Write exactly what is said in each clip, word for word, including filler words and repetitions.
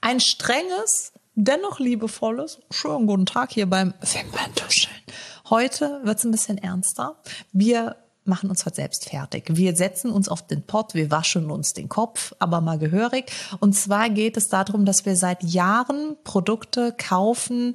Ein strenges, dennoch liebevolles, schönen guten Tag hier beim Wimperntuscheln. Heute wird's ein bisschen ernster. Wir machen uns heute selbst fertig. Wir setzen uns auf den Pott, wir waschen uns den Kopf, aber mal gehörig. Und zwar geht es darum, dass wir seit Jahren Produkte kaufen,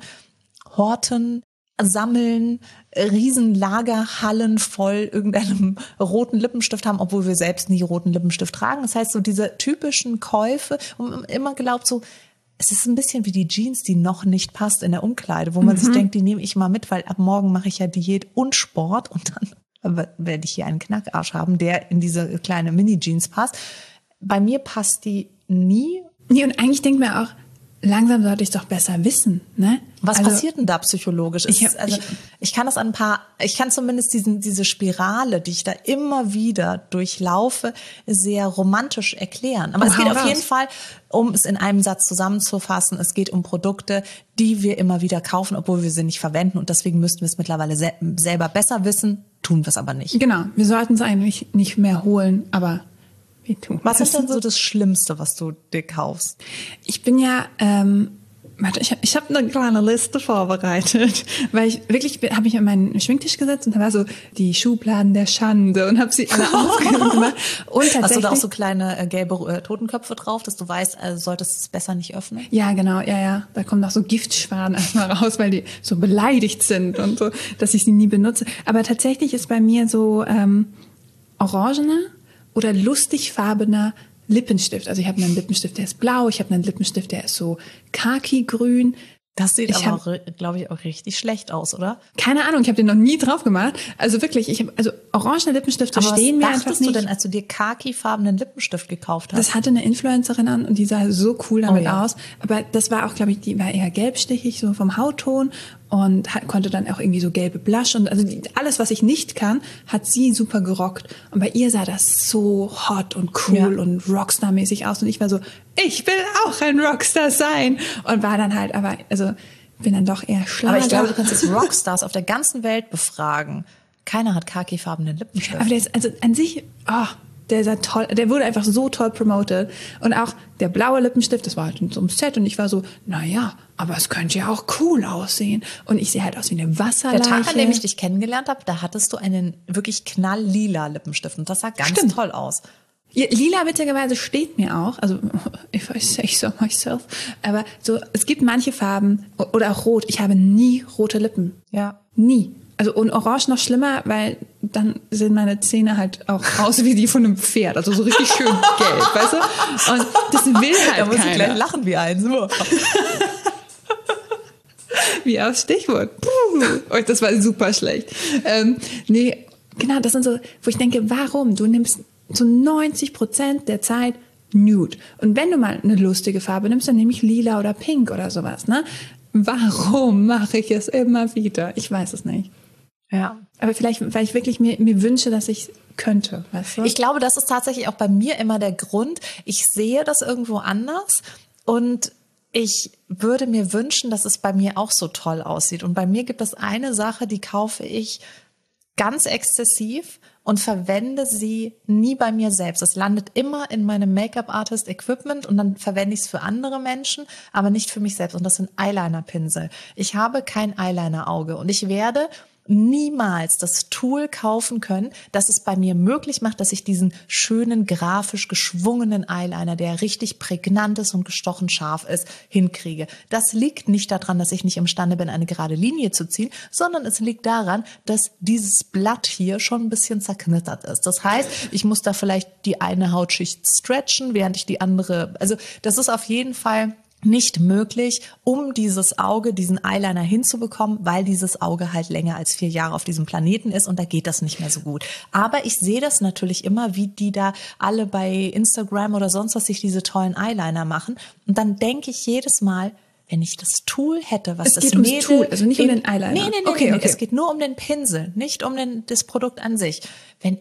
horten, sammeln, riesen Lagerhallen voll irgendeinem roten Lippenstift haben, obwohl wir selbst nie roten Lippenstift tragen. Das heißt, so diese typischen Käufe, und man immer glaubt so, es ist ein bisschen wie die Jeans, die noch nicht passt in der Umkleide, wo man mhm. sich denkt, die nehme ich mal mit, weil ab morgen mache ich ja Diät und Sport und dann werde ich hier einen Knackarsch haben, der in diese kleine Mini-Jeans passt. Bei mir passt die nie. Nee, und eigentlich denkt man auch, langsam sollte ich es doch besser wissen, ne? Was also, passiert denn da psychologisch? Ich, hab, also, ich, ich kann das an ein paar, ich kann zumindest diesen, diese Spirale, die ich da immer wieder durchlaufe, sehr romantisch erklären. Aber oh, es geht auf raus. jeden Fall, um es in einem Satz zusammenzufassen, es geht um Produkte, die wir immer wieder kaufen, obwohl wir sie nicht verwenden. Und deswegen müssten wir es mittlerweile se- selber besser wissen, tun wir es aber nicht. Genau, wir sollten es eigentlich nicht mehr holen, aber wir tun. Was ist denn so das Schlimmste, was du dir kaufst? Ich bin ja, ähm, warte, ich habe ich hab eine kleine Liste vorbereitet, weil ich wirklich habe mich an meinen Schminktisch gesetzt und da war so die Schubladen der Schande und habe sie alle aufgemacht. Und tatsächlich, hast du da auch so kleine äh, gelbe äh, Totenköpfe drauf, dass du weißt, äh, solltest es besser nicht öffnen? Ja, genau, ja, ja. Da kommen auch so Giftschwaden erstmal raus, weil die so beleidigt sind und so, dass ich sie nie benutze. Aber tatsächlich ist bei mir so ähm, orangener oder lustigfarbener Lippenstift. Also ich habe einen Lippenstift, der ist blau, ich habe einen Lippenstift, der ist so khaki-grün. Das sieht ich aber, hab, glaube ich, auch richtig schlecht aus, oder? Keine Ahnung, ich habe den noch nie drauf gemacht. Also wirklich, ich habe also orangene Lippinstifte aber stehen mir einfach nicht. Was dachtest du denn, als du dir khakifarbenen Lippenstift gekauft hast? Das hatte eine Influencerin an und die sah so cool damit oh, ja. aus. Aber das war auch, glaube ich, die war eher gelbstichig, so vom Hautton und hat, konnte dann auch irgendwie so gelbe Blush und also die, alles, was ich nicht kann, hat sie super gerockt. Und bei ihr sah das so hot und cool ja. und Rockstar-mäßig aus und ich war so, ich will auch ein Rockstar sein und war dann halt, aber also bin dann doch eher Schlager. Aber ich glaube, du kannst jetzt Rockstars auf der ganzen Welt befragen. Keiner hat khakifarbenen Lippenstift. Aber der ist also an sich, oh, der ist toll, der wurde einfach so toll promoted. Und auch der blaue Lippenstift, das war halt in so einem Set und ich war so, naja, aber es könnte ja auch cool aussehen. Und ich sehe halt aus wie eine Wasserleiche. Der Tag, an dem ich dich kennengelernt habe, da hattest du einen wirklich knalllila Lippenstift und das sah ganz Stimmt. toll aus. Lila witzigerweise steht mir auch, also if I say so myself, aber so, es gibt manche Farben oder auch rot. Ich habe nie rote Lippen. Ja. Nie. Also und orange noch schlimmer, weil dann sehen meine Zähne halt auch aus wie die von einem Pferd, also so richtig schön gelb, weißt du? Und das will halt da muss keiner. Ich gleich lachen wie eins. Wie aus Stichwort. Puh. Oh, das war super schlecht. Ähm, nee, genau, das sind so, wo ich denke, warum? Du nimmst zu neunzig Prozent der Zeit Nude. Und wenn du mal eine lustige Farbe nimmst, dann nehme ich lila oder pink oder sowas, ne? Warum mache ich es immer wieder? Ich weiß es nicht. Ja. Aber vielleicht, weil ich wirklich mir, mir wünsche, dass ich könnte, weißt du? Ich glaube, das ist tatsächlich auch bei mir immer der Grund. Ich sehe das irgendwo anders und ich würde mir wünschen, dass es bei mir auch so toll aussieht. Und bei mir gibt es eine Sache, die kaufe ich ganz exzessiv und verwende sie nie bei mir selbst. Es landet immer in meinem Make-up-Artist-Equipment und dann verwende ich es für andere Menschen, aber nicht für mich selbst. Und das sind Eyeliner-Pinsel. Ich habe kein Eyeliner-Auge und ich werde niemals das Tool kaufen können, das es bei mir möglich macht, dass ich diesen schönen, grafisch geschwungenen Eyeliner, der richtig prägnant ist und gestochen scharf ist, hinkriege. Das liegt nicht daran, dass ich nicht imstande bin, eine gerade Linie zu ziehen, sondern es liegt daran, dass dieses Blatt hier schon ein bisschen zerknittert ist. Das heißt, ich muss da vielleicht die eine Hautschicht stretchen, während ich die andere, also das ist auf jeden Fall nicht möglich, um dieses Auge, diesen Eyeliner hinzubekommen, weil dieses Auge halt länger als vier Jahre auf diesem Planeten ist und da geht das nicht mehr so gut. Aber ich sehe das natürlich immer, wie die da alle bei Instagram oder sonst was sich diese tollen Eyeliner machen und dann denke ich jedes Mal, wenn ich das Tool hätte, was es das geht ums Mädel... Tool, also nicht um den Eyeliner. Nee, nee, nee, okay, nee, okay. Es geht nur um den Pinsel, nicht um den, das Produkt an sich. Wenn ich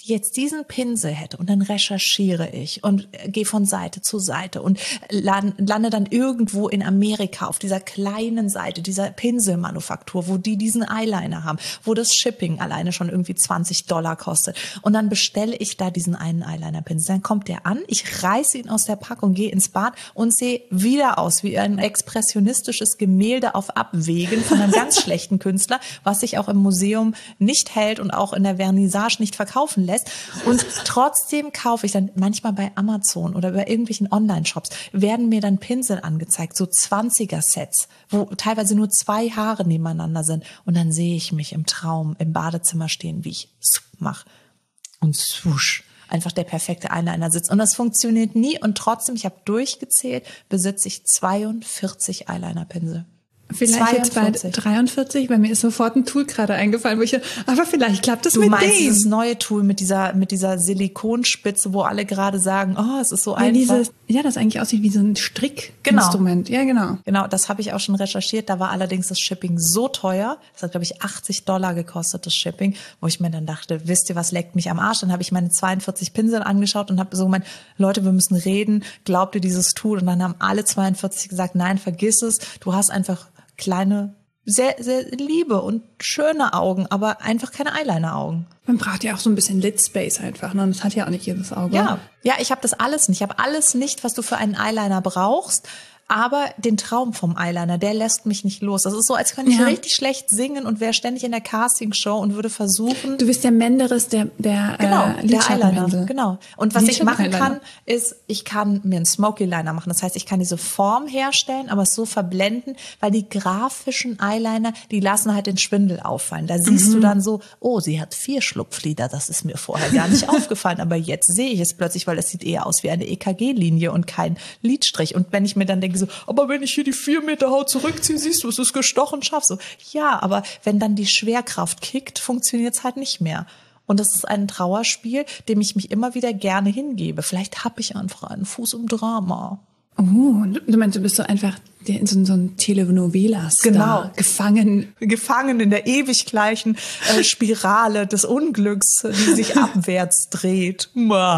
jetzt diesen Pinsel hätte und dann recherchiere ich und gehe von Seite zu Seite und lande dann irgendwo in Amerika auf dieser kleinen Seite, dieser Pinselmanufaktur, wo die diesen Eyeliner haben, wo das Shipping alleine schon irgendwie zwanzig Dollar kostet. Und dann bestelle ich da diesen einen Eyeliner-Pinsel. Dann kommt der an, ich reiße ihn aus der Packung, gehe ins Bad und sehe wieder aus wie ein expressionistisches Gemälde auf Abwägen von einem ganz schlechten Künstler, was sich auch im Museum nicht hält und auch in der Vernissage nicht verkaufen lässt. Und trotzdem kaufe ich dann manchmal bei Amazon oder bei irgendwelchen Online-Shops werden mir dann Pinsel angezeigt, so zwanziger-Sets, wo teilweise nur zwei Haare nebeneinander sind. Und dann sehe ich mich im Traum im Badezimmer stehen, wie ich mache und swoosh. Einfach der perfekte Eyeliner sitzt. Und das funktioniert nie. Und trotzdem, ich habe durchgezählt, besitze ich zweiundvierzig Eyeliner-Pinsel. Vielleicht jetzt bald dreiundvierzig, weil mir ist sofort ein Tool gerade eingefallen, wo ich, aber vielleicht klappt das du mit meinst dem. Dieses neue Tool mit dieser, mit dieser Silikonspitze, wo alle gerade sagen, oh, es ist so ja, einfach. Dieses, ja, das eigentlich aussieht wie so ein Strickinstrument. Genau. Ja, genau. Genau, das habe ich auch schon recherchiert. Da war allerdings das Shipping so teuer. Das hat, glaube ich, achtzig Dollar gekostet, das Shipping, wo ich mir dann dachte, wisst ihr, was leckt mich am Arsch? Dann habe ich meine zweiundvierzig Pinsel angeschaut und habe so gemeint, Leute, wir müssen reden. Glaubt ihr dieses Tool? Und dann haben alle zweiundvierzig gesagt, nein, vergiss es. Du hast einfach kleine, sehr, sehr liebe und schöne Augen, aber einfach keine Eyeliner-Augen. Man braucht ja auch so ein bisschen Lid-Space einfach, ne? Das hat ja auch nicht jedes Auge. Ja, ja, ich habe das alles nicht. Ich habe alles nicht, was du für einen Eyeliner brauchst. Aber den Traum vom Eyeliner, der lässt mich nicht los. Das ist so, als könnte ich ja. richtig schlecht singen und wäre ständig in der Castingshow und würde versuchen. Du bist der Menderes der der genau, äh, der Eyeliner. Genau. Und was ich machen Eyeliner. kann, ist, ich kann mir einen Smoky Liner machen. Das heißt, ich kann diese Form herstellen, aber es so verblenden, weil die grafischen Eyeliner, die lassen halt den Schwindel auffallen. Da siehst mhm. du dann so, oh, sie hat vier Schlupflider. Das ist mir vorher gar nicht aufgefallen, aber jetzt sehe ich es plötzlich, weil das sieht eher aus wie eine E K G-Linie und kein Lidstrich. Und wenn ich mir dann denke, so, aber wenn ich hier die vier Meter Haut zurückziehe, siehst du, es ist gestochen scharf. So, ja, aber wenn dann die Schwerkraft kickt, funktioniert es halt nicht mehr. Und das ist ein Trauerspiel, dem ich mich immer wieder gerne hingebe. Vielleicht habe ich einfach einen Fuß im Drama. Oh, du meinst, du bist so einfach so, so ein Telenovela-Star. Genau. Gefangen. Gefangen in der ewig gleichen äh, Spirale des Unglücks, die sich abwärts dreht.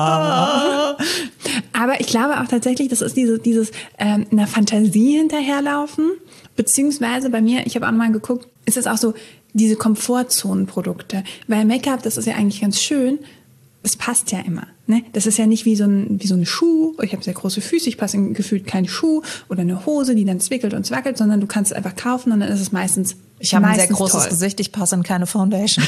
Aber ich glaube auch tatsächlich, das ist diese, dieses ähm, einer Fantasie hinterherlaufen. Beziehungsweise bei mir, ich habe auch mal geguckt, ist es auch so diese Komfortzonenprodukte. Weil Make-up, das ist ja eigentlich ganz schön, es passt ja immer. Ne? Das ist ja nicht wie so ein, wie so ein Schuh. Ich habe sehr große Füße, ich passe in gefühlt keinen Schuh oder eine Hose, die dann zwickelt und zwackelt, sondern du kannst es einfach kaufen und dann ist es meistens Ich habe ein sehr meistens großes toll. Gesicht, ich passe in keine Foundation.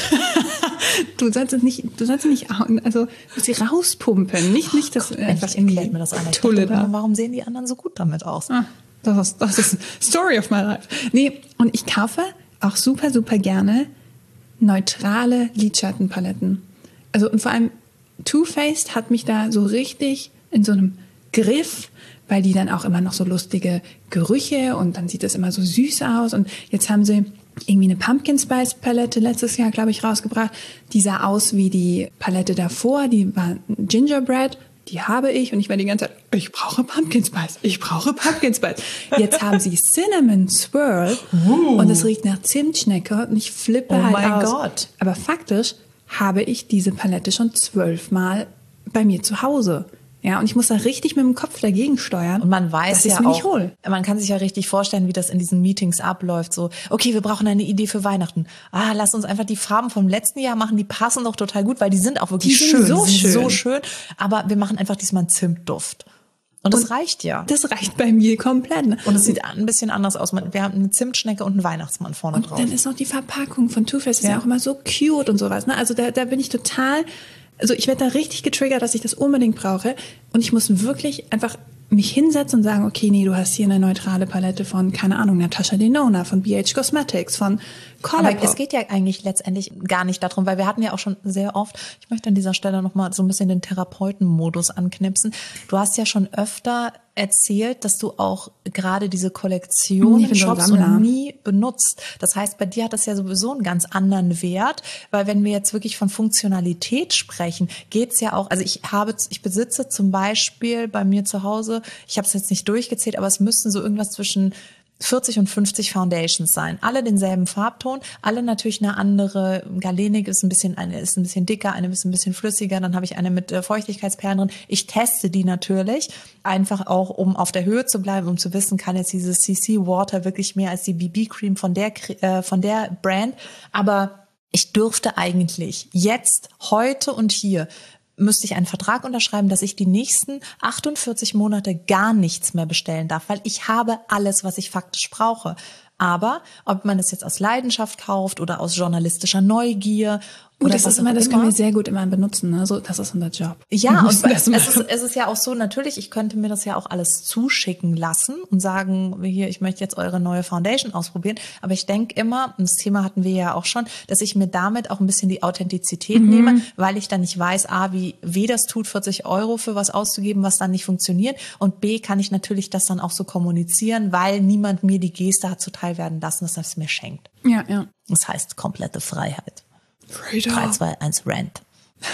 Du sollst es nicht, du sollst nicht, also sie rauspumpen, nicht, nicht das Gott, einfach in mir das an. Tulle da. Warum sehen die anderen so gut damit aus? Ah, das ist, das ist Story of my life. Nee, und ich kaufe auch super, super gerne neutrale Lidschattenpaletten. Also, und vor allem Too Faced hat mich da so richtig in so einem Griff, weil die dann auch immer noch so lustige Gerüche und dann sieht das immer so süß aus. Und jetzt haben sie irgendwie eine Pumpkin Spice Palette letztes Jahr, glaube ich, rausgebracht. Die sah aus wie die Palette davor, die war Gingerbread. Die habe ich und ich war die ganze Zeit, ich brauche Pumpkin Spice, ich brauche Pumpkin Spice. Jetzt haben sie Cinnamon Swirl uh. und es riecht nach Zimtschnecke und ich flippe oh halt mein aus. Gott. Aber faktisch habe ich diese Palette schon zwölfmal bei mir zu Hause. Ja, und ich muss da richtig mit dem Kopf dagegen steuern. Und man weiß dass ja ich's mir auch, nicht hol. man kann sich ja richtig vorstellen, wie das in diesen Meetings abläuft. So, okay, wir brauchen eine Idee für Weihnachten. Ah, lass uns einfach die Farben vom letzten Jahr machen. Die passen doch total gut, weil die sind auch wirklich die schön. Sind so die sind schön. so schön. Aber wir machen einfach diesmal einen Zimtduft. Und das und reicht ja. Das reicht bei mir komplett. Und es sieht ein bisschen anders aus. Wir haben eine Zimtschnecke und einen Weihnachtsmann vorne und drauf. Dann ist noch die Verpackung von Too Faced, ist ja. ja auch immer so cute und sowas. Ne? Also da, da bin ich total, also ich werde da richtig getriggert, dass ich das unbedingt brauche. Und ich muss wirklich einfach mich hinsetzen und sagen, okay, nee, du hast hier eine neutrale Palette von, keine Ahnung, Natasha Denona, von B H Cosmetics, von Colourpop. Aber es geht ja eigentlich letztendlich gar nicht darum, weil wir hatten ja auch schon sehr oft, ich möchte an dieser Stelle nochmal so ein bisschen den Therapeutenmodus anknipsen. Du hast ja schon öfter erzählt, dass du auch gerade diese Kollektionen shoppst und nie benutzt. Das heißt, bei dir hat das ja sowieso einen ganz anderen Wert, weil wenn wir jetzt wirklich von Funktionalität sprechen, geht's ja auch, also ich habe, ich besitze zum Beispiel bei mir zu Hause, ich habe es jetzt nicht durchgezählt, aber es müssten so irgendwas zwischen vierzig und fünfzig Foundations sein. Alle denselben Farbton, alle natürlich eine andere. Galenik ist ein bisschen, eine ist ein bisschen dicker, eine ist ein bisschen flüssiger. Dann habe ich eine mit äh, Feuchtigkeitsperlen drin. Ich teste die natürlich, einfach auch, um auf der Höhe zu bleiben, um zu wissen, kann jetzt dieses C C Water wirklich mehr als die B B Cream von der, äh, von der Brand. Aber ich dürfte eigentlich jetzt, heute und hier, müsste ich einen Vertrag unterschreiben, dass ich die nächsten achtundvierzig Monate gar nichts mehr bestellen darf, weil ich habe alles, was ich faktisch brauche. Aber ob man es jetzt aus Leidenschaft kauft oder aus journalistischer Neugier Gut, das ist immer, das können wir sehr gut immer benutzen, ne? So, das ist unser Job. Ja, und es ist, es ist ja auch so, natürlich, ich könnte mir das ja auch alles zuschicken lassen und sagen, hier, ich möchte jetzt eure neue Foundation ausprobieren. Aber ich denke immer, und das Thema hatten wir ja auch schon, dass ich mir damit auch ein bisschen die Authentizität mhm. nehme, weil ich dann nicht weiß, A, wie weh das tut, vierzig Euro für was auszugeben, was dann nicht funktioniert. Und B, kann ich natürlich das dann auch so kommunizieren, weil niemand mir die Geste hat zuteil werden lassen, dass er es mir schenkt. Ja, ja. Das heißt komplette Freiheit. Freedom. drei, zwei, eins, Rant.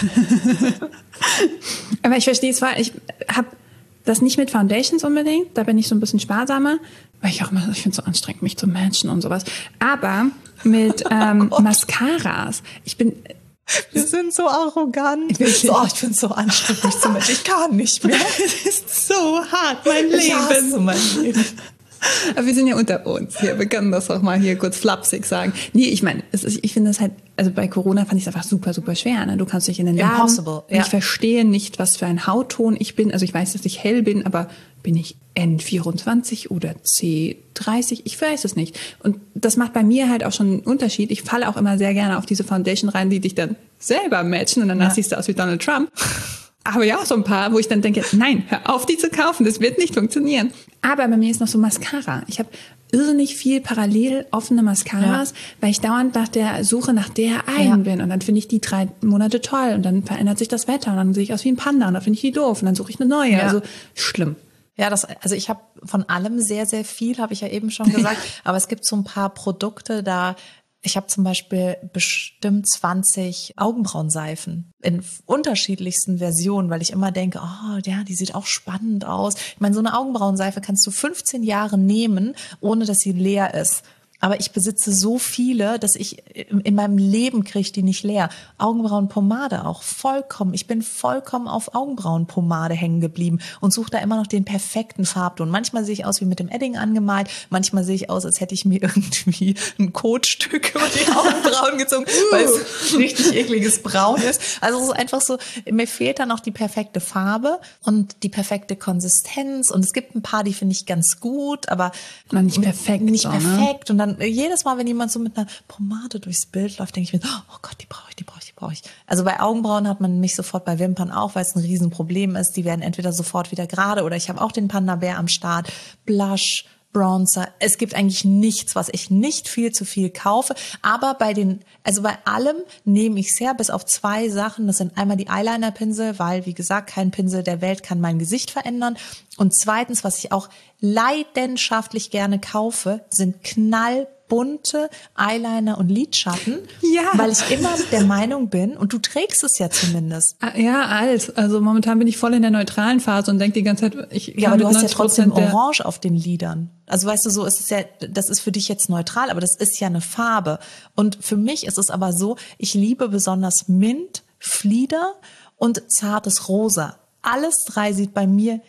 Aber ich verstehe es, weil ich habe das nicht mit Foundations unbedingt. Da bin ich so ein bisschen sparsamer, weil ich auch immer, ich finde es so anstrengend, mich zu matchen und sowas. Aber mit ähm, oh Mascaras. Ich bin... Wir sind so arrogant. So, oh, ich finde es so anstrengend, mich zu matchen. Ich kann nicht mehr. Es ist so hart, mein Leben. Ich hasse mein Leben. Aber wir sind ja unter uns hier. Wir können das auch mal hier kurz flapsig sagen. Nee, ich meine, es ist, ich finde das halt, also bei Corona fand ich es einfach super, super schwer. Ne? Du kannst dich in den Laden. Impossible, ja. Ich verstehe nicht, was für ein Hautton ich bin. Also ich weiß, dass ich hell bin, aber bin ich N vierundzwanzig oder C dreißig? Ich weiß es nicht. Und das macht bei mir halt auch schon einen Unterschied. Ich falle auch immer sehr gerne auf diese Foundation rein, die dich dann selber matchen und danach ja. siehst du aus wie Donald Trump. Aber ja auch so ein paar, wo ich dann denke, nein, hör auf, die zu kaufen, das wird nicht funktionieren. Aber bei mir ist noch so Mascara. Ich habe irrsinnig viel parallel offene Mascaras, ja. weil ich dauernd nach der Suche nach der einen ja. bin. Und dann finde ich die drei Monate toll und dann verändert sich das Wetter und dann sehe ich aus wie ein Panda und dann finde ich die doof und dann suche ich eine neue. Ja. Also schlimm. Ja, das, also ich habe von allem sehr, sehr viel, habe ich ja eben schon gesagt. Aber es gibt so ein paar Produkte, da ich habe zum Beispiel bestimmt zwanzig Augenbrauenseifen in unterschiedlichsten Versionen, weil ich immer denke, oh ja, die sieht auch spannend aus. Ich meine, so eine Augenbrauenseife kannst du fünfzehn Jahre nehmen, ohne dass sie leer ist. Aber ich besitze so viele, dass ich in meinem Leben kriege ich die nicht leer. Augenbrauenpomade auch vollkommen. Ich bin vollkommen auf Augenbrauenpomade hängen geblieben und suche da immer noch den perfekten Farbton. Manchmal sehe ich aus wie mit dem Edding angemalt. Manchmal sehe ich aus, als hätte ich mir irgendwie ein Kotstück über die Augenbrauen gezogen, weil es ein richtig ekliges Braun ist. Also es ist einfach so, mir fehlt dann auch die perfekte Farbe und die perfekte Konsistenz. Und es gibt ein paar, die finde ich ganz gut, aber Na, nicht perfekt. Nicht so, perfekt. Ne? Und dann jedes Mal, wenn jemand so mit einer Pomade durchs Bild läuft, denke ich mir, oh Gott, die brauche ich, die brauche ich, die brauche ich. Also bei Augenbrauen hat man mich sofort, bei Wimpern auch, weil es ein Riesenproblem ist. Die werden entweder sofort wieder gerade oder ich habe auch den Panda-Bär am Start. Blush, Bronzer. Es gibt eigentlich nichts, was ich nicht viel zu viel kaufe. Aber bei den, also bei allem nehme ich sehr, bis auf zwei Sachen. Das sind einmal die Eyeliner-Pinsel, weil, wie gesagt, kein Pinsel der Welt kann mein Gesicht verändern. Und zweitens, was ich auch leidenschaftlich gerne kaufe, sind knallbunte Eyeliner und Lidschatten. Ja. Weil ich immer der Meinung bin, und du trägst es ja zumindest. Ja, alt. Also momentan bin ich voll in der neutralen Phase und denke die ganze Zeit, ich Ja, aber du hast ja trotzdem Orange auf den Lidern. Also weißt du, so ist es ja, das ist für dich jetzt neutral, aber das ist ja eine Farbe. Und für mich ist es aber so, ich liebe besonders Mint, Flieder und zartes Rosa. Alles drei sieht bei mir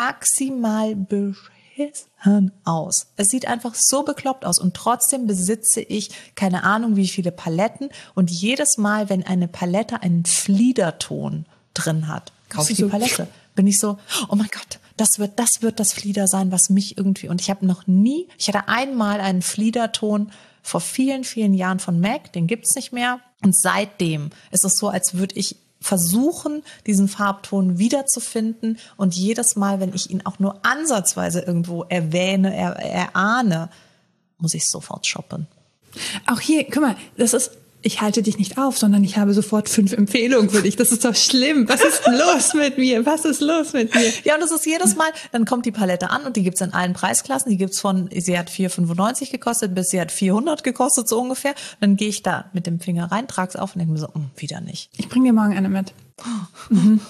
maximal beschissen aus. Es sieht einfach so bekloppt aus und trotzdem besitze ich keine Ahnung wie viele Paletten und jedes Mal, wenn eine Palette einen Fliederton drin hat, kaufe ich die Palette. Bin ich so, oh mein Gott, das wird, das wird das Flieder sein, was mich irgendwie, und ich habe noch nie, ich hatte einmal einen Fliederton vor vielen, vielen Jahren von M A C, den gibt's nicht mehr und seitdem ist es so, als würde ich versuchen, diesen Farbton wiederzufinden und jedes Mal, wenn ich ihn auch nur ansatzweise irgendwo erwähne, er, erahne, muss ich sofort shoppen. Auch hier, guck mal, das ist, ich halte dich nicht auf, sondern ich habe sofort fünf Empfehlungen für dich. Das ist doch schlimm. Was ist los mit mir? Was ist los mit mir? Ja, und das ist jedes Mal, dann kommt die Palette an und die gibt's in allen Preisklassen. Die gibt's von, sie hat vier fünfundneunzig gekostet bis sie hat vierhundert gekostet, so ungefähr. Dann gehe ich da mit dem Finger rein, trage es auf und denke mir so, hm, wieder nicht. Ich bringe dir morgen eine mit. Mhm.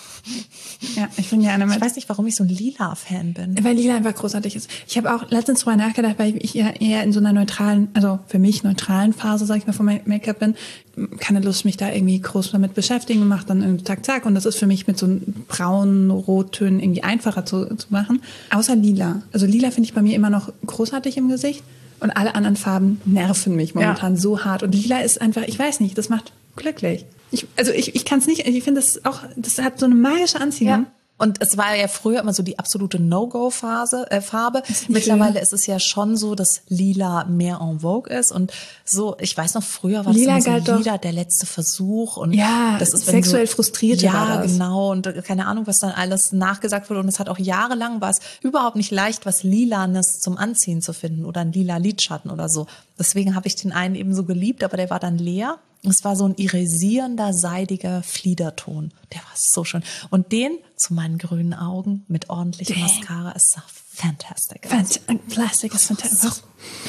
Ja, ich bin gerne mit. Ich weiß nicht, warum ich so ein Lila-Fan bin. Weil Lila einfach großartig ist. Ich habe auch letztens drüber nachgedacht, weil ich ja eher in so einer neutralen, also für mich neutralen Phase, sag ich mal, von Make-up bin. Keine Lust, mich da irgendwie groß damit beschäftigen und mache dann irgendwie zack, zack. Und das ist für mich mit so braunen Rottönen irgendwie einfacher zu, zu machen. Außer Lila. Also Lila finde ich bei mir immer noch großartig im Gesicht. Und alle anderen Farben nerven mich momentan ja. so hart. Und Lila ist einfach, ich weiß nicht, das macht glücklich. Ich, also ich, ich kann es nicht, ich finde das auch, das hat so eine magische Anziehung. Ja. Und es war ja früher immer so die absolute No-Go-Phase, äh, Farbe. Mittlerweile schön. Ist es ja schon so, dass Lila mehr en vogue ist. Und so, ich weiß noch, früher war Lila das immer so doch. Lila der letzte Versuch. Und ja, das ist, sexuell so, frustriert. Ja, war das. genau. Und keine Ahnung, was dann alles nachgesagt wurde. Und es hat auch jahrelang war es überhaupt nicht leicht, was Lilanes zum Anziehen zu finden oder ein lila Lidschatten oder so. Deswegen habe ich den einen eben so geliebt, aber der war dann leer. Es war so ein irisierender, seidiger Fliederton. Der war so schön. Und den zu meinen grünen Augen mit ordentlicher Mascara ist fantastic. Fantastic ist fantastisch.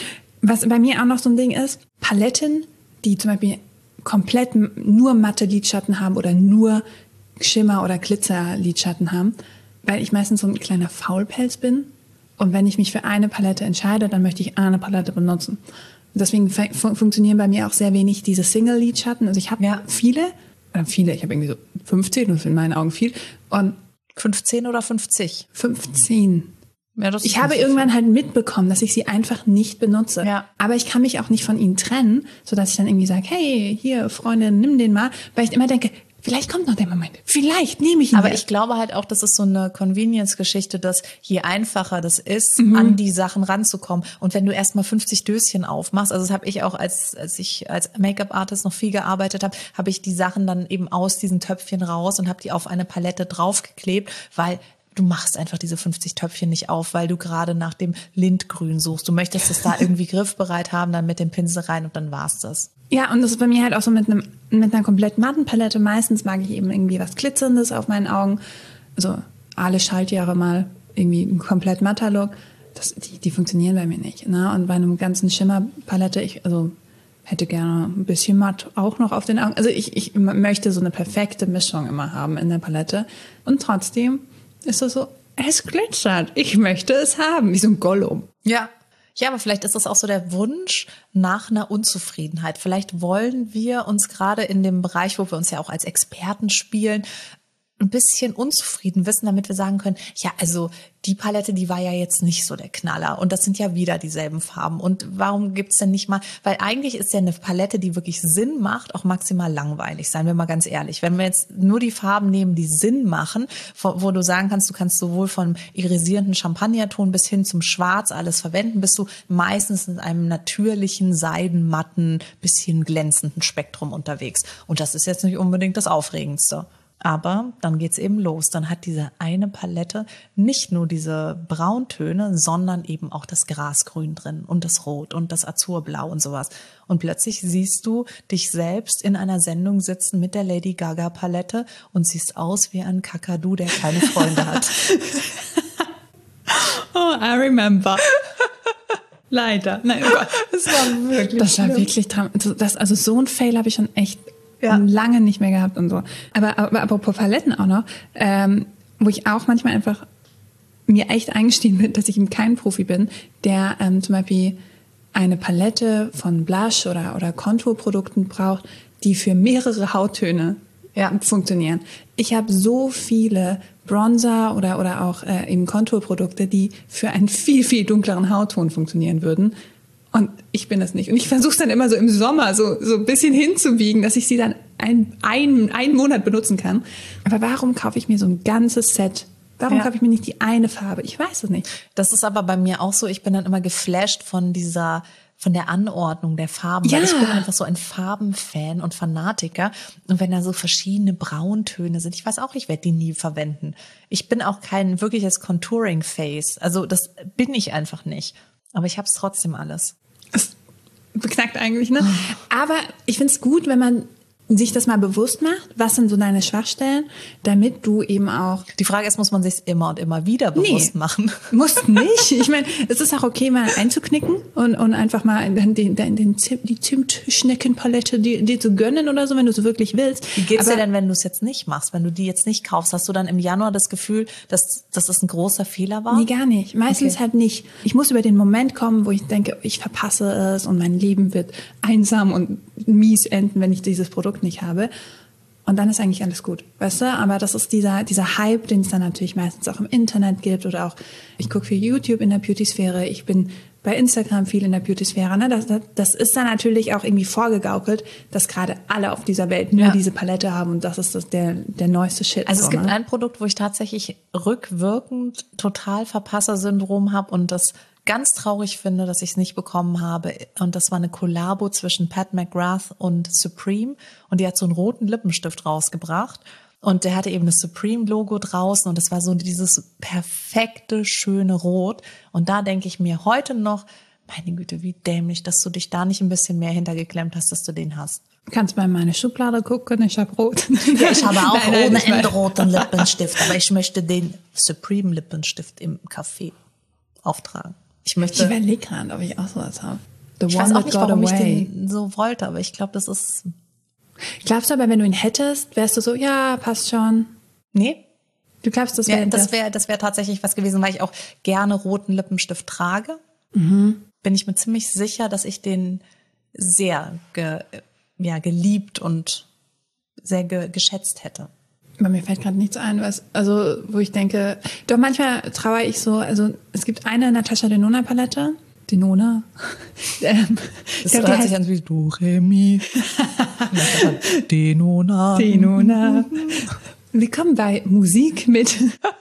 Was bei mir auch noch so ein Ding ist, Paletten, die zum Beispiel komplett nur matte Lidschatten haben oder nur Schimmer- oder Glitzer-Lidschatten haben, weil ich meistens so ein kleiner Faulpelz bin. Und wenn ich mich für eine Palette entscheide, dann möchte ich eine Palette benutzen. Deswegen fun- funktionieren bei mir auch sehr wenig diese Single-Lidschatten. Also ich habe ja viele, äh, viele, ich habe irgendwie so fünfzehn, das ist in meinen Augen viel. Und fünfzehn oder fünfzig? fünfzehn. Ja, das ich habe irgendwann viel. halt mitbekommen, dass ich sie einfach nicht benutze. Ja. Aber ich kann mich auch nicht von ihnen trennen, sodass ich dann irgendwie sage, hey, hier, Freundin, nimm den mal. Weil ich immer denke, vielleicht kommt noch der Moment. Vielleicht nehme ich ihn. Aber jetzt. ich glaube halt auch, das ist so eine Convenience-Geschichte, dass je einfacher das ist, Mhm. an die Sachen ranzukommen. Und wenn du erstmal fünfzig Döschen aufmachst, also das habe ich auch, als, als ich als Make-up-Artist noch viel gearbeitet habe, habe ich die Sachen dann eben aus diesen Töpfchen raus und habe die auf eine Palette draufgeklebt, weil du machst einfach diese fünfzig Töpfchen nicht auf, weil du gerade nach dem Lindgrün suchst. Du möchtest es da irgendwie griffbereit haben, dann mit dem Pinsel rein und dann war's das. Ja, und das ist bei mir halt auch so mit einem mit einer komplett matten Palette. Meistens mag ich eben irgendwie was Glitzerndes auf meinen Augen. Also alle Schaltjahre mal irgendwie ein komplett matter Look. Das, die, die funktionieren bei mir nicht. Ne? Und bei einem ganzen Schimmerpalette, ich also hätte gerne ein bisschen matt auch noch auf den Augen. Also ich, ich möchte so eine perfekte Mischung immer haben in der Palette. Und trotzdem ist das so, es glitzert. Ich möchte es haben, wie so ein Gollum. Ja. Ja, aber vielleicht ist das auch so der Wunsch nach einer Unzufriedenheit. Vielleicht wollen wir uns gerade in dem Bereich, wo wir uns ja auch als Experten spielen, ein bisschen unzufrieden wissen, damit wir sagen können, ja, also die Palette, die war ja jetzt nicht so der Knaller und das sind ja wieder dieselben Farben und warum gibt's denn nicht mal, weil eigentlich ist ja eine Palette, die wirklich Sinn macht, auch maximal langweilig, seien wir mal ganz ehrlich. Wenn wir jetzt nur die Farben nehmen, die Sinn machen, wo, wo du sagen kannst, du kannst sowohl vom irisierenden Champagnerton bis hin zum Schwarz alles verwenden, bist du meistens in einem natürlichen, seidenmatten, bisschen glänzenden Spektrum unterwegs. Und das ist jetzt nicht unbedingt das Aufregendste. Aber dann geht's eben los. Dann hat diese eine Palette nicht nur diese Brauntöne, sondern eben auch das Grasgrün drin und das Rot und das Azurblau und sowas. Und plötzlich siehst du dich selbst in einer Sendung sitzen mit der Lady Gaga Palette und siehst aus wie ein Kakadu, der keine Freunde hat. Oh, I remember. Leider. Nein, oh Gott. Das war wirklich Das war schlimm. wirklich dramatisch. Das, also so ein Fail habe ich schon echt ja. lange nicht mehr gehabt und so. Aber, aber apropos Paletten auch noch, ähm, wo ich auch manchmal einfach mir echt eingestehen bin, dass ich eben kein Profi bin, der ähm, zum Beispiel eine Palette von Blush oder, oder Konturprodukten braucht, die für mehrere Hauttöne ja. funktionieren. Ich habe so viele Bronzer oder, oder auch äh, eben Konturprodukte, die für einen viel, viel dunkleren Hautton funktionieren würden. Und ich bin das nicht. Und ich versuche es dann immer so im Sommer so, so ein bisschen hinzubiegen, dass ich sie dann ein, ein, einen Monat benutzen kann. Aber warum kaufe ich mir so ein ganzes Set? Warum ja. kaufe ich mir nicht die eine Farbe? Ich weiß es nicht. Das ist aber bei mir auch so. Ich bin dann immer geflasht von dieser, von der Anordnung der Farben. Ja. Weil ich bin einfach so ein Farbenfan und Fanatiker. Und wenn da so verschiedene Brauntöne sind, ich weiß auch, ich werde die nie verwenden. Ich bin auch kein wirkliches Contouring-Face. Also das bin ich einfach nicht. Aber ich habe es trotzdem alles. Das beknackt eigentlich, ne? Aber ich finde es gut, wenn man sich das mal bewusst macht, was sind so deine Schwachstellen, damit du eben auch... Die Frage ist, muss man sich immer und immer wieder bewusst nee, machen? Muss nicht. Ich meine, es ist auch okay, mal einzuknicken und, und einfach mal den, den, den Zimt, die Zimtschneckenpalette dir, dir zu gönnen oder so, wenn du es wirklich willst. Wie geht's dir denn, wenn du es jetzt nicht machst, wenn du die jetzt nicht kaufst? Hast du dann im Januar das Gefühl, dass, dass das ein großer Fehler war? Nee, gar nicht. Meistens Okay. halt nicht. Ich muss über den Moment kommen, wo ich denke, ich verpasse es und mein Leben wird einsam und mies enden, wenn ich dieses Produkt nicht habe. Und dann ist eigentlich alles gut, weißt du? Aber das ist dieser, dieser Hype, den es dann natürlich meistens auch im Internet gibt oder auch, ich gucke viel YouTube in der Beauty-Sphäre, ich bin bei Instagram viel in der Beauty-Sphäre. Ne? Das, das, das ist dann natürlich auch irgendwie vorgegaukelt, dass gerade alle auf dieser Welt nur Ja. diese Palette haben und das ist das der, der neueste Shit. Also es so, gibt ne? ein Produkt, wo ich tatsächlich rückwirkend total Verpasser-Syndrom habe und das ganz traurig finde, dass ich es nicht bekommen habe. Und das war eine Kollabo zwischen Pat McGrath und Supreme. Und die hat so einen roten Lippenstift rausgebracht. Und der hatte eben das Supreme-Logo draußen. Und es war so dieses perfekte, schöne Rot. Und da denke ich mir heute noch, meine Güte, wie dämlich, dass du dich da nicht ein bisschen mehr hintergeklemmt hast, dass du den hast. Du kannst mal in meine Schublade gucken, ich habe rot. Ja, ich habe auch Nein, nein, ohne ich weiß. Ende roten Lippenstift. Aber ich möchte den Supreme-Lippenstift im Café auftragen. Ich möchte... Ich überlege gerade, ob ich auch sowas habe. The Ich one weiß auch that nicht, got warum away. ich den so wollte, aber ich glaube, das ist... Glaubst du aber, wenn du ihn hättest, wärst du so, ja, passt schon. Nee, Du glaubst, das ja, wäre das wäre das wär tatsächlich was gewesen, weil ich auch gerne roten Lippenstift trage. Mhm. Bin ich mir ziemlich sicher, dass ich den sehr ge, ja, geliebt und sehr ge, geschätzt hätte. Bei mir fällt gerade nichts ein, was, also, wo ich denke, doch manchmal trauere ich so, also, es gibt eine Natascha Denona Palette. Denona. ähm, ich Das glaub, die hört sich heißt an wie Do, Re, Mi. Denona. Denona. Willkommen bei Musik mit.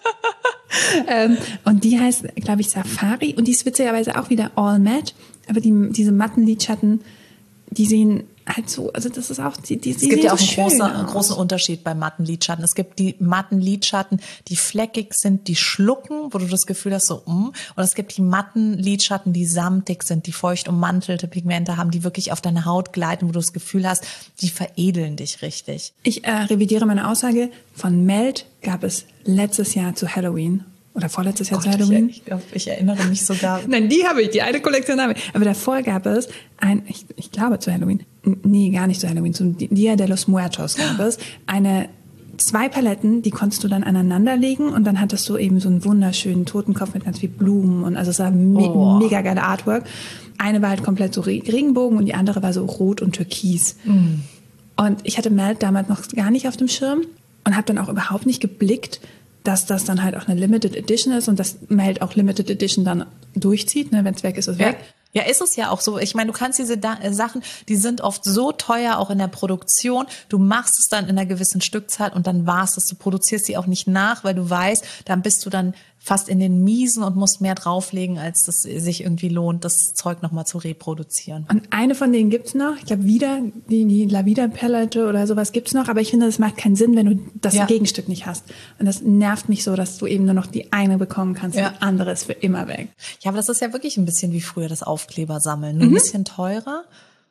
ähm, und die heißt, glaube ich, Safari. Und die ist witzigerweise auch wieder All Matte. Aber die, diese matten Lidschatten, die sehen halt so, also das ist auch, die, die, die Es gibt sehen ja auch so einen schön großen, aus. großen Unterschied bei matten Lidschatten. Es gibt die matten Lidschatten, die fleckig sind, die schlucken, wo du das Gefühl hast, so, mm. Und es gibt die matten Lidschatten, die samtig sind, die feucht ummantelte Pigmente haben, die wirklich auf deine Haut gleiten, wo du das Gefühl hast, die veredeln dich richtig. Ich äh, revidiere meine Aussage. Von Melt gab es letztes Jahr zu Halloween. Oder vorletztes Jahr zu Halloween. Ich, ich, glaub, ich erinnere mich sogar. Nein, die habe ich, die eine Kollektion habe ich. Aber davor gab es ein, ich, ich glaube zu Halloween, nee, gar nicht zu Halloween, zum Dia de los Muertos gab es eine, zwei Paletten, die konntest du dann aneinander legen und dann hattest du eben so einen wunderschönen Totenkopf mit ganz viel Blumen und also es war me Oh. mega geile Artwork. Eine war halt komplett so Re Regenbogen und die andere war so rot und türkis. Mm. Und ich hatte Melt damals noch gar nicht auf dem Schirm und habe dann auch überhaupt nicht geblickt, dass das dann halt auch eine Limited Edition ist und dass Melt auch Limited Edition dann durchzieht, ne, wenn es weg ist, ist Ja. weg. Ja, ist es ja auch so. Ich meine, du kannst diese da äh, Sachen, die sind oft so teuer, auch in der Produktion. Du machst es dann in einer gewissen Stückzahl und dann war's es. Du produzierst sie auch nicht nach, weil du weißt, dann bist du dann fast in den Miesen und musst mehr drauflegen, als das sich irgendwie lohnt, das Zeug nochmal zu reproduzieren. Und eine von denen gibt's noch. Ich glaube, wieder die, die La Vida Palette oder sowas gibt's noch. Aber ich finde, das macht keinen Sinn, wenn du das Ja. Gegenstück nicht hast. Und das nervt mich so, dass du eben nur noch die eine bekommen kannst. Ja. Die andere ist für immer weg. Ja, aber das ist ja wirklich ein bisschen wie früher das Aufkleber sammeln. Nur ein bisschen teurer.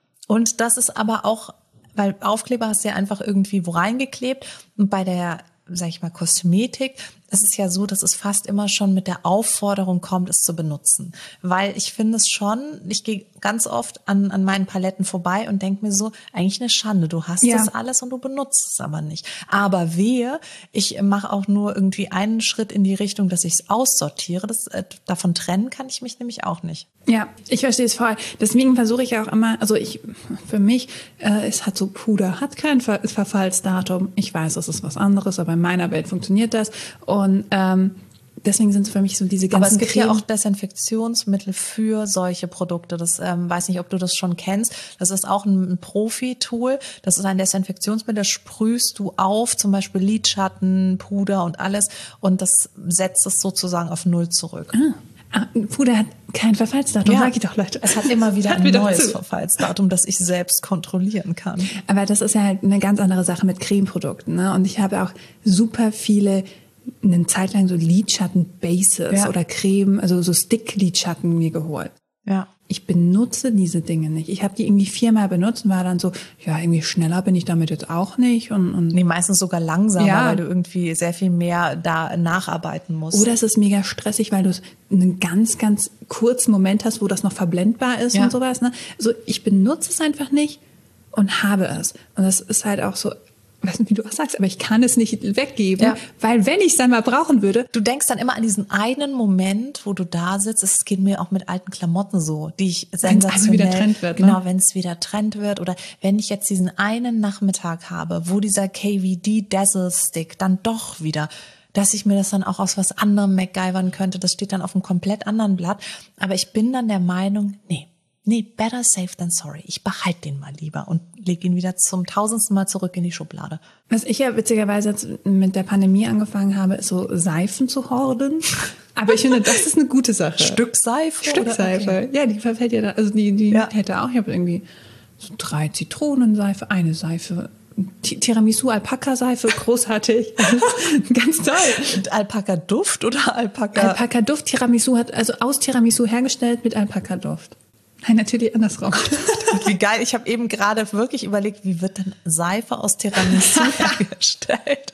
Und das ist aber auch, weil Aufkleber hast du ja einfach irgendwie wo reingeklebt. Und bei der, sag ich mal, Kosmetik, es ist ja so, dass es fast immer schon mit der Aufforderung kommt, es zu benutzen. Weil ich finde es schon, ich gehe ganz oft an, an meinen Paletten vorbei und denke mir so, eigentlich eine Schande, du hast Ja. das alles und du benutzt es aber nicht. Aber wehe, ich mache auch nur irgendwie einen Schritt in die Richtung, dass ich es aussortiere. Das, äh, davon trennen kann ich mich nämlich auch nicht. Ja, ich verstehe es voll. Deswegen versuche ich auch immer, also ich, für mich, äh, es hat so Puder, hat kein Ver Verfallsdatum. Ich weiß, das ist was anderes, aber in meiner Welt funktioniert das. Und ähm, deswegen sind es für mich so diese ganzen Aber es gibt Creme. ja auch Desinfektionsmittel für solche Produkte. Das ähm, weiß nicht, ob du das schon kennst. Das ist auch ein, ein Profi-Tool. Das ist ein Desinfektionsmittel, das sprühst du auf, zum Beispiel Lidschatten, Puder und alles. Und das setzt es sozusagen auf Null zurück. Ah, Puder hat kein Verfallsdatum, sag ich doch, Leute. Es hat immer wieder Hört ein mir doch neues zu. Verfallsdatum, das ich selbst kontrollieren kann. Aber das ist ja halt eine ganz andere Sache mit Cremeprodukten, ne? Und ich habe auch super viele, eine Zeit lang so Lidschatten-Bases Ja. oder Creme, also so Stick-Lidschatten mir geholt. Ja. ich benutze diese Dinge nicht. Ich habe die irgendwie viermal benutzt und war dann so, ja, irgendwie schneller bin ich damit jetzt auch nicht. Und, und nee, meistens sogar langsamer, ja. weil du irgendwie sehr viel mehr da nacharbeiten musst. Oder es ist mega stressig, weil du einen ganz, ganz kurzen Moment hast, wo das noch verblendbar ist ja. und sowas. Ne? Also ich benutze es einfach nicht und habe es. Und das ist halt auch so, ich weiß nicht, wie du auch sagst, aber ich kann es nicht weggeben, ja. weil wenn ich es dann mal brauchen würde. Du denkst dann immer an diesen einen Moment, wo du da sitzt. Es geht mir auch mit alten Klamotten so, die ich sensationell, wieder Trend wird, ne? genau, wenn es wieder Trend wird oder wenn ich jetzt diesen einen Nachmittag habe, wo dieser K V D Dazzle Stick dann doch wieder, dass ich mir das dann auch aus was anderem MacGyvern könnte. Das steht dann auf einem komplett anderen Blatt. Aber ich bin dann der Meinung, nee. Nee, better safe than sorry. Ich behalte den mal lieber und lege ihn wieder zum tausendsten Mal zurück in die Schublade. Was ich ja witzigerweise jetzt mit der Pandemie angefangen habe, ist so Seifen zu horden. Aber ich finde, das ist eine gute Sache. Stück Seife? Stück oder? Seife. Okay. Ja, die verfällt ja da. Also die, die ja. hätte auch, ich habe irgendwie so drei Zitronenseife, eine Seife, Tiramisu, Alpaka-Seife, großartig. Ganz toll. Und Alpaka-Duft oder Alpaka? Alpaka-Duft, Tiramisu hat, also aus Tiramisu hergestellt mit Alpaka-Duft. Nein, natürlich andersrum. Wie geil. Ich habe eben gerade wirklich überlegt, wie wird denn Seife aus Tiramisu hergestellt?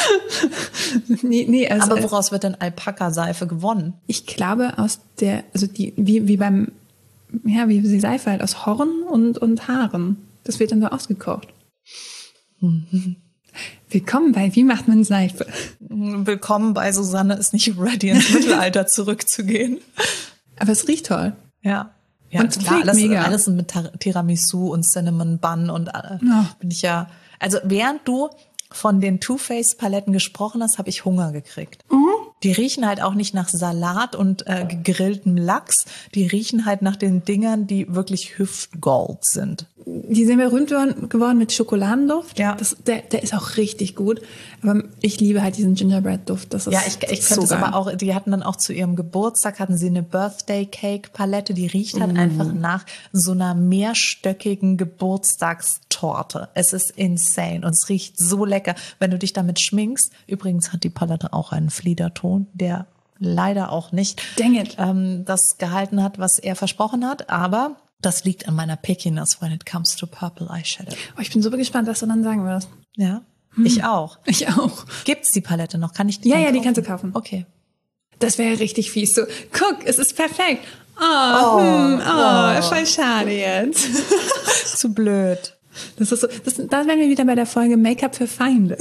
nee, nee, also, aber woraus wird denn Alpaka-Seife gewonnen? Ich glaube aus der, also die, wie, wie beim, ja, wie die Seife halt aus Horn und, und Haaren. Das wird dann so ausgekocht. Mhm. Willkommen bei Wie macht man Seife? Willkommen bei Susanne ist nicht ready, ins Mittelalter zurückzugehen. Aber es riecht toll. Ja. Ja, und klar, alles, mega. alles mit Tiramisu und Cinnamon Bun und äh, ja. bin ich ja. Also während du von den Too Faced Paletten gesprochen hast, habe ich Hunger gekriegt. Mhm. Die riechen halt auch nicht nach Salat und äh, gegrilltem Lachs. Die riechen halt nach den Dingern, die wirklich Hüftgold sind. Die sind berühmt geworden mit Schokoladenduft. Ja. Das, der, der ist auch richtig gut. Aber ich liebe halt diesen Gingerbread-Duft. Das ist ja, ich, ich könnte es so aber auch, die hatten dann auch zu ihrem Geburtstag, hatten sie eine Birthday-Cake-Palette, die riecht halt mm. einfach nach so einer mehrstöckigen Geburtstagstorte. Es ist insane und es riecht so lecker, wenn du dich damit schminkst. Übrigens hat die Palette auch einen Fliederton, der leider auch nicht ähm, das gehalten hat, was er versprochen hat, aber das liegt an meiner Pickiness when it comes to purple eyeshadow. Oh, ich bin super gespannt, was du dann sagen wirst. Ja, hm. ich auch. Ich auch. Gibt's die Palette noch? Kann ich die Ja, ja, kaufen? die kannst du kaufen. Okay. Das wäre richtig fies. So, guck, es ist perfekt. Oh, oh, hm, oh, oh. voll schade jetzt. Zu blöd. Das ist so, das, da wären wir wieder bei der Folge Make-up für Feinde.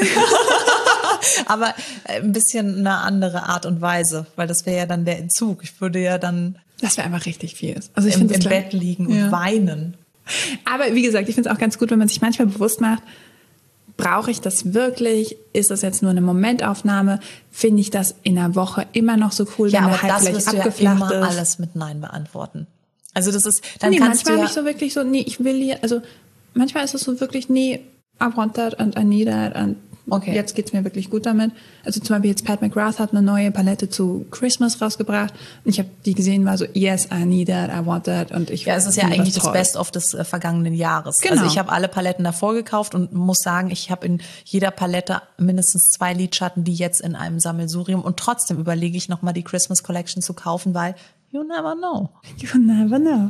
Aber ein bisschen eine andere Art und Weise, weil das wäre ja dann der Entzug. Ich würde ja dann das wäre einfach richtig fies. Also ich im, finde im Bett liegen und ja. weinen. Aber wie gesagt, ich finde es auch ganz gut, wenn man sich manchmal bewusst macht, brauche ich das wirklich? Ist das jetzt nur eine Momentaufnahme? Finde ich das in einer Woche immer noch so cool, ja, wenn aber man halt das vielleicht wirst du abgeflacht ja immer ist? alles mit Nein beantworten. Also das ist, dann nee, kannst manchmal du ja habe ich so wirklich so, nee, ich will hier, also manchmal ist es so wirklich, nee, I want that and I need that and okay. Jetzt geht's mir wirklich gut damit. Also zum Beispiel jetzt Pat McGrath hat eine neue Palette zu Christmas rausgebracht und ich habe die gesehen, war so, yes, I need that, I want that und ich ja, es ist ja eigentlich das, das Best-of des äh, vergangenen Jahres. Genau. Also ich habe alle Paletten davor gekauft und muss sagen, ich habe in jeder Palette mindestens zwei Lidschatten, die jetzt in einem Sammelsurium und trotzdem überlege ich nochmal die Christmas Collection zu kaufen, weil you never know. You never know.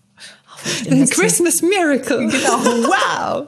The Christmas Miracle. Genau, wow.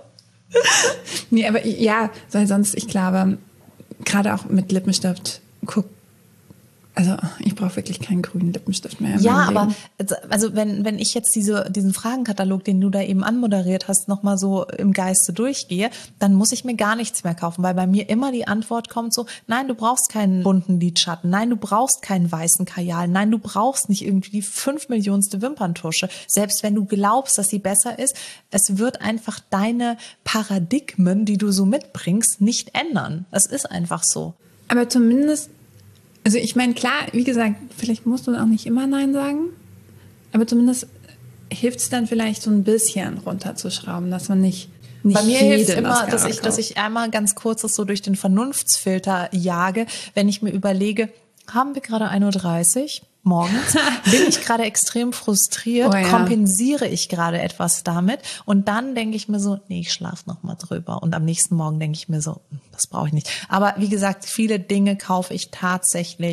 Nee, aber ja, weil sonst, ich glaube, gerade auch mit Lippenstift, guck, also ich brauche wirklich keinen grünen Lippenstift mehr. Ja, aber also wenn wenn ich jetzt diese diesen Fragenkatalog, den du da eben anmoderiert hast, nochmal so im Geiste durchgehe, dann muss ich mir gar nichts mehr kaufen, weil bei mir immer die Antwort kommt so, nein, du brauchst keinen bunten Lidschatten, nein, du brauchst keinen weißen Kajal, nein, du brauchst nicht irgendwie die fünf Millionste Wimperntusche, selbst wenn du glaubst, dass sie besser ist, es wird einfach deine Paradigmen, die du so mitbringst, nicht ändern. Es ist einfach so. Aber zumindest Also ich meine, klar, wie gesagt, vielleicht musst du auch nicht immer Nein sagen, aber zumindest hilft es dann vielleicht so ein bisschen runterzuschrauben, dass man nicht nicht Bei mir hilft es immer, Mascara dass ich, kauft. dass ich einmal ganz kurz das so durch den Vernunftsfilter jage, wenn ich mir überlege, haben wir gerade ein Uhr dreißig morgens, bin ich gerade extrem frustriert, Oh ja. kompensiere ich gerade etwas damit und dann denke ich mir so, nee, ich schlafe noch mal drüber und am nächsten Morgen denke ich mir so, das brauche ich nicht. Aber wie gesagt, viele Dinge kaufe ich tatsächlich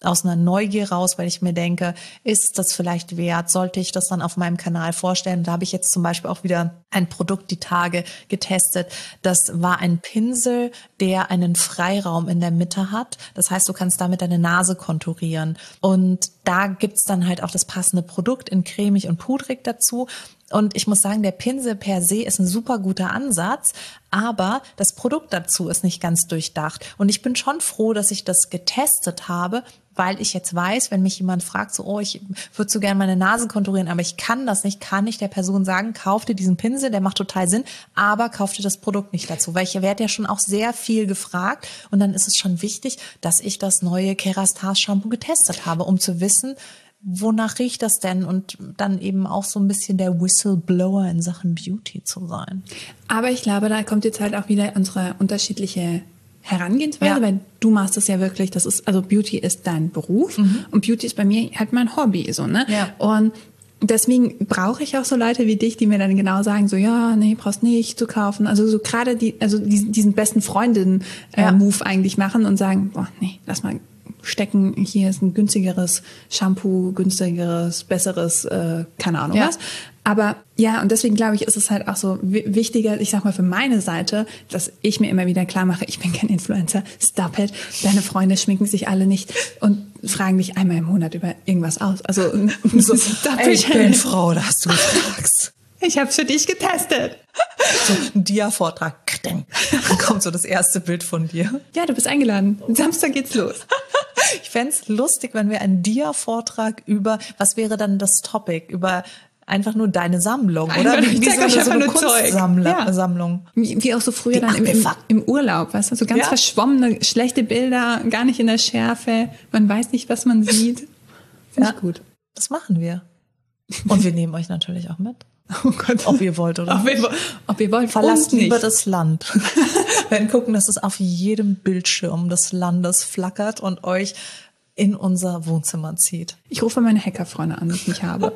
aus einer Neugier raus, weil ich mir denke, ist das vielleicht wert? Sollte ich das dann auf meinem Kanal vorstellen? Da habe ich jetzt zum Beispiel auch wieder ein Produkt die Tage getestet. Das war ein Pinsel, der einen Freiraum in der Mitte hat. Das heißt, du kannst damit deine Nase konturieren. Und da gibt's dann halt auch das passende Produkt in cremig und pudrig dazu. Und ich muss sagen, der Pinsel per se ist ein super guter Ansatz, aber das Produkt dazu ist nicht ganz durchdacht. Und ich bin schon froh, dass ich das getestet habe, weil ich jetzt weiß, wenn mich jemand fragt, so, oh, ich würde so gerne meine Nase konturieren, aber ich kann das nicht, kann ich der Person sagen, kauf dir diesen Pinsel, der macht total Sinn, aber kauf dir das Produkt nicht dazu, weil ich werde ja schon auch sehr viel gefragt und dann ist es schon wichtig, dass ich das neue Kerastase Shampoo getestet habe, um zu wissen, wonach riecht das denn und dann eben auch so ein bisschen der Whistleblower in Sachen Beauty zu sein. Aber ich glaube, da kommt jetzt halt auch wieder unsere unterschiedliche Herangehensweise, Ja. weil du machst es ja wirklich, das ist, also Beauty ist dein Beruf mhm. und Beauty ist bei mir halt mein Hobby, so, ne? Ja. Und deswegen brauche ich auch so Leute wie dich, die mir dann genau sagen, so, ja, nee, brauchst nicht zu kaufen. Also so gerade die, also diesen, diesen besten Freundinnen-Move äh, eigentlich machen und sagen, boah, nee, lass mal stecken, hier ist ein günstigeres Shampoo, günstigeres, besseres, äh, keine Ahnung Ja. was. Aber ja, und deswegen glaube ich, ist es halt auch so w- wichtiger, ich sag mal für meine Seite, dass ich mir immer wieder klar mache, ich bin kein Influencer, stop it, deine Freunde schminken sich alle nicht und fragen dich einmal im Monat über irgendwas aus. Also so, stop Ey, it. ich bin Frau, da hast du gefragt. Ich habe für dich getestet. So ein Dia-Vortrag. Dann kommt so das erste Bild von dir. Ja, du bist eingeladen. Samstag geht's los. Ich fänd's lustig, wenn wir einen Dia-Vortrag über, was wäre dann das Topic? Über einfach nur deine Sammlung, oder? Einfach, Wie, wie ich so zeig euch eine, so einfach eine nur Zeug. Kunstsammlung. Ja. Sammlung. Wie, wie auch so früher Wie dann im, im, abgefuckt. im Urlaub, weißt du, so ganz Ja. verschwommene, schlechte Bilder, gar nicht in der Schärfe, man weiß nicht, was man sieht. Finde Ja. ich gut. Das machen wir. Und wir nehmen euch natürlich auch mit. Oh Gott. Ob ihr wollt oder Ob nicht. ihr, ob ihr wollt, Verlasst uns nicht. lieber das Land. Wir werden gucken, dass es auf jedem Bildschirm des Landes flackert und euch in unser Wohnzimmer zieht. Ich rufe meine Hackerfreunde an, die ich nicht habe.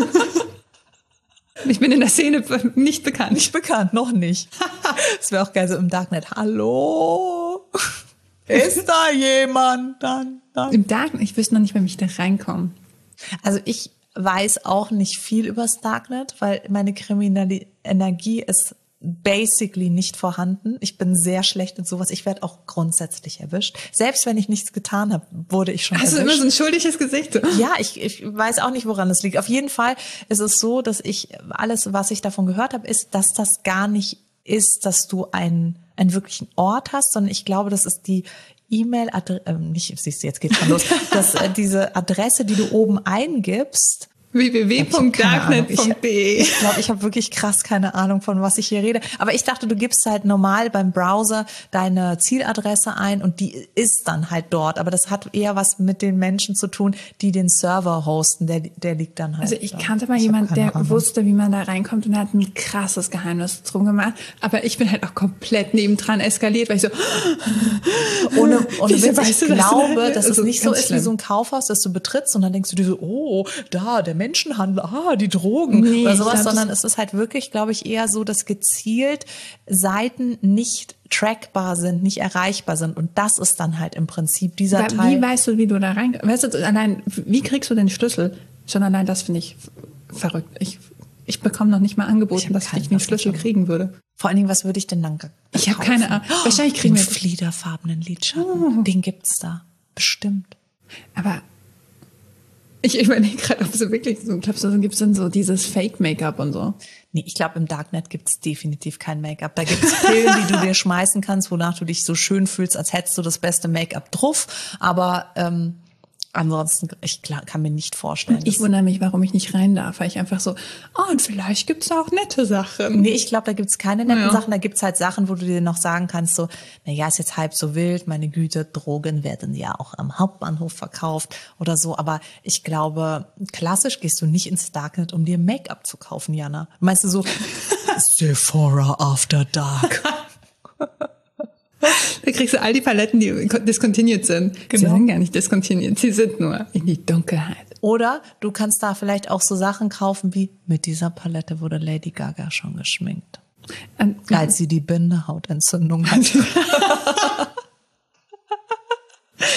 Ich bin in der Szene nicht bekannt. Nicht bekannt, noch nicht. Das wäre auch geil so im Darknet. Hallo? Ist da jemand? Dann, dann. Im Darknet, ich wüsste noch nicht mehr, wie ich da reinkomme. Also ich weiß auch nicht viel übers Darknet, weil meine kriminelle Energie ist basically nicht vorhanden. Ich bin sehr schlecht in sowas. Ich werde auch grundsätzlich erwischt. Selbst wenn ich nichts getan habe, wurde ich schon Hast erwischt. du immer so ein schuldiges Gesicht? Ja, ich, ich weiß auch nicht, woran das liegt. Auf jeden Fall ist es so, dass ich alles, was ich davon gehört habe, ist, dass das gar nicht ist, dass du einen, einen wirklichen Ort hast, sondern ich glaube, das ist die E-Mail-Adresse, äh, nicht, siehst du, jetzt geht's schon los, dass äh, diese Adresse, die du oben eingibst, w w w punkt darknet punkt d e. ich glaube, ich habe wirklich krass keine Ahnung, von was ich hier rede. Aber ich dachte, du gibst halt normal beim Browser deine Zieladresse ein und die ist dann halt dort. Aber das hat eher was mit den Menschen zu tun, die den Server hosten. Der, der liegt dann halt Also ich da. kannte mal Ich hab jemand, keine der Ahnung. wusste, wie man da reinkommt und hat ein krasses Geheimnis drum gemacht. Aber ich bin halt auch komplett nebendran eskaliert, weil ich so, Ohne, ohne Wieso Witz, weißt ich du das glaube, denn? dass Also es nicht so ganz ist wie schlimm. so ein Kaufhaus, das du betrittst und dann denkst du dir so, oh, da, der Menschenhandel, ah, die Drogen Nee, oder ich sowas, glaub, sondern das- es ist halt wirklich, glaube ich, eher so, dass gezielt Seiten nicht trackbar sind, nicht erreichbar sind und das ist dann halt im Prinzip dieser Aber Teil. wie weißt du, wie du da rein, weißt du, allein, wie kriegst du den Schlüssel? Schon allein das finde ich verrückt. Ich, ich bekomme noch nicht mal Ich angeboten, hab dass keinen ich den blassen Schlüssel Schimmer. kriegen würde. Vor allen Dingen, was würde ich denn dann ge- Ich habe kaufen? keine Ahnung. Wahrscheinlich kriegen Den wir, fliederfarbenen Lidschatten, den gibt's da. Bestimmt. aber ich überlege gerade, ob so wirklich so, glaubst du, gibt es denn so dieses Fake-Make-up und so? Nee, ich glaube, im Darknet gibt's definitiv kein Make-up. Da gibt's Pillen, die du dir schmeißen kannst, wonach du dich so schön fühlst, als hättest du das beste Make-up drauf. Aber ähm, ansonsten, ich klar, kann mir nicht vorstellen. Ich dass- wundere mich, warum ich nicht rein darf, weil ich einfach so, oh, und vielleicht gibt's da auch nette Sachen. Nee, ich glaube, da gibt's keine netten Ja. Sachen. Da gibt's halt Sachen, wo du dir noch sagen kannst, so, na ja, ist jetzt halb so wild, meine Güte, Drogen werden ja auch am Hauptbahnhof verkauft oder so. Aber ich glaube, klassisch gehst du nicht ins Darknet, um dir Make-up zu kaufen, Jana. Meinst du so, Sephora After Dark? Da kriegst du all die Paletten, die discontinued sind. Sie Genau. sind gar nicht discontinued, sie sind nur in die Dunkelheit. Oder du kannst da vielleicht auch so Sachen kaufen wie, mit dieser Palette wurde Lady Gaga schon geschminkt, Und, als sie die Bindehautentzündung hat.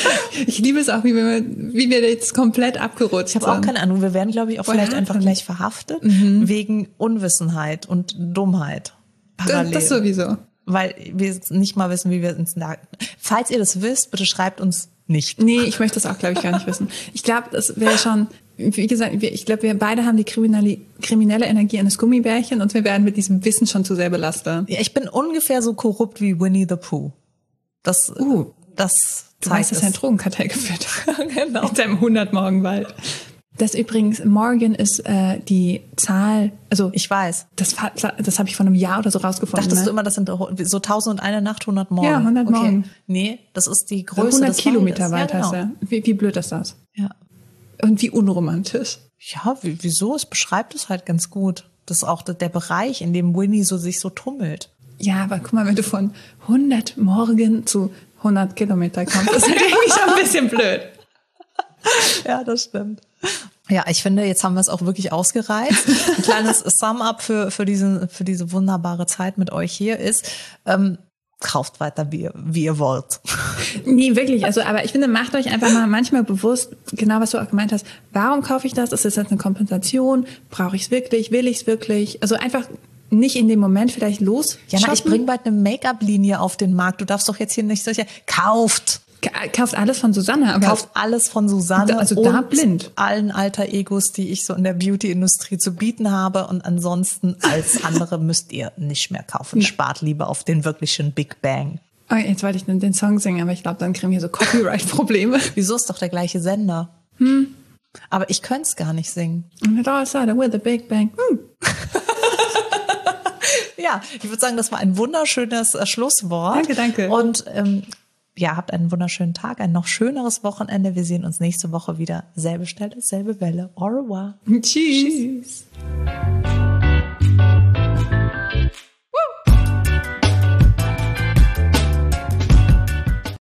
Ich liebe es auch, wie wir, wie wir jetzt komplett abgerutscht sind. Ich habe auch keine Ahnung. Wir werden, glaube ich, auch vielleicht einfach gleich verhaftet mhm. wegen Unwissenheit und Dummheit. Parallel. Das, das sowieso. Weil wir nicht mal wissen, wie wir ins Lager. Falls ihr das wisst, bitte schreibt uns nicht. Nee, ich möchte das auch, glaube ich, gar nicht wissen. Ich glaube, das wäre schon, wie gesagt, wir, ich glaube, wir beide haben die kriminelle, kriminelle Energie eines Gummibärchen und wir werden mit diesem Wissen schon zu sehr belastet. Ja, ich bin ungefähr so korrupt wie Winnie the Pooh. Das, uh, das du weißt, dass er ein Drogenkartell geführt hat. Genau. In seinem hundert-Morgenwald. Das übrigens, Morgan ist äh, die Zahl, also ich weiß. Das, das habe ich vor einem Jahr oder so rausgefunden. Dachtest ne? du immer, das sind so tausend und eine Nacht, hundert Morgen? Ja, hundert okay. Morgen. Nee, das ist die Größe hundert des Kilometer Waldes. weit Ja, heißt genau. er. Wie, wie blöd ist das? Ja. Und wie unromantisch. Ja, wieso? Es beschreibt es halt ganz gut. Das ist auch der Bereich, in dem Winnie so sich so tummelt. Ja, aber guck mal, wenn du von hundert Morgen zu hundert Kilometer kommst, das ist halt irgendwie schon ein bisschen blöd. Ja, das stimmt. Ja, ich finde, jetzt haben wir es auch wirklich ausgereizt. Ein kleines Sum-up für, für, diesen, für diese wunderbare Zeit mit euch hier ist, ähm, kauft weiter, wie ihr, wie ihr wollt. Nee, wirklich. Also, aber ich finde, macht euch einfach mal manchmal bewusst, genau was du auch gemeint hast, warum kaufe ich das? Ist das jetzt eine Kompensation? Brauche ich es wirklich? Will ich es wirklich? Also einfach nicht in dem Moment vielleicht los. Jana, ich bringe bald eine Make-up-Linie auf den Markt. Du darfst doch jetzt hier nicht solche, kauft! Kauft alles von Susanne, aber kauft alles von Susanne, also da blind. Allen Alter-Egos, die ich so in der Beauty-Industrie zu bieten habe, und ansonsten als andere müsst ihr nicht mehr kaufen. Spart lieber auf den wirklichen Big Bang. Oh, jetzt wollte ich den Song singen, aber ich glaube, dann kriegen wir so Copyright-Probleme. Wieso, ist doch der gleiche Sender? Hm. Aber ich könnte es gar nicht singen. And it all started with a Big Bang. Hm. Ja, ich würde sagen, das war ein wunderschönes äh, Schlusswort. Danke, danke. Und ähm, ja, habt einen wunderschönen Tag, ein noch schöneres Wochenende. Wir sehen uns nächste Woche wieder. Selbe Stelle, selbe Welle. Au revoir. Tschüss. Tschüss.